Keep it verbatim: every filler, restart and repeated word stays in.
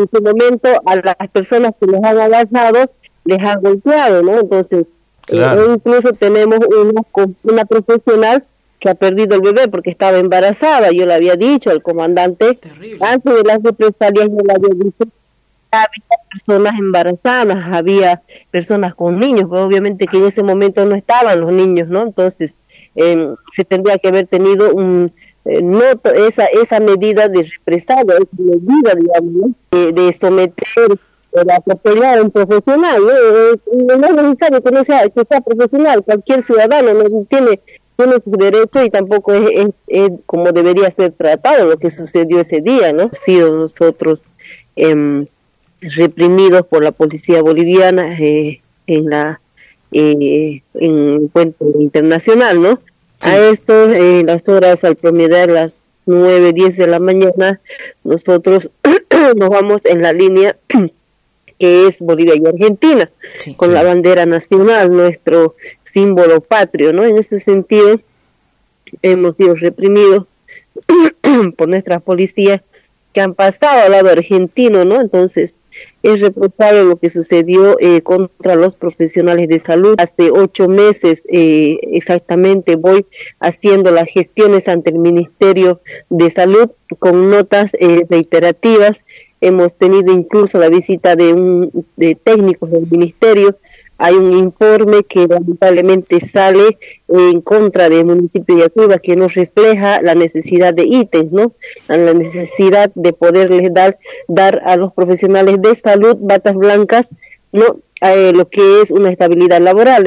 ese momento a las personas que les han abrazado les han golpeado, ¿no? Entonces, claro. eh, incluso tenemos una, una profesional que ha perdido el bebé porque estaba embarazada. Yo le había dicho al comandante, terrible, antes de las represalias, yo le había dicho, había personas embarazadas, había personas con niños, pero obviamente que en ese momento no estaban los niños, ¿no? Entonces, eh, se tendría que haber tenido un eh, no esa esa medida de represalia, esa medida, digamos, ¿no? de, de someter, de atropellar a un profesional, ¿no? Eh, no es necesario que no sea, que sea profesional, cualquier ciudadano no tiene tiene su derecho y tampoco es, es, es como debería ser tratado lo que sucedió ese día, ¿no? Sido nosotros eh, reprimidos por la policía boliviana eh, en la eh, en el puente internacional, ¿no? Sí. A esto, en eh, las horas al promediar las nueve, diez de la mañana, nosotros nos vamos en la línea que es Bolivia y Argentina, sí, con sí. la bandera nacional, nuestro símbolo patrio, ¿no? En ese sentido, hemos sido reprimidos por nuestras policías que han pasado al lado argentino, ¿no? Entonces, es reprochable lo que sucedió eh, contra los profesionales de salud. Hace ocho meses eh, exactamente voy haciendo las gestiones ante el Ministerio de Salud con notas eh, reiterativas. Hemos tenido incluso la visita de un de técnicos del Ministerio. Hay un informe que lamentablemente sale en contra del municipio de Yacuiba que nos refleja la necesidad de ítems, ¿no? La necesidad de poderles dar dar a los profesionales de salud batas blancas, ¿no? Eh, lo que es una estabilidad laboral.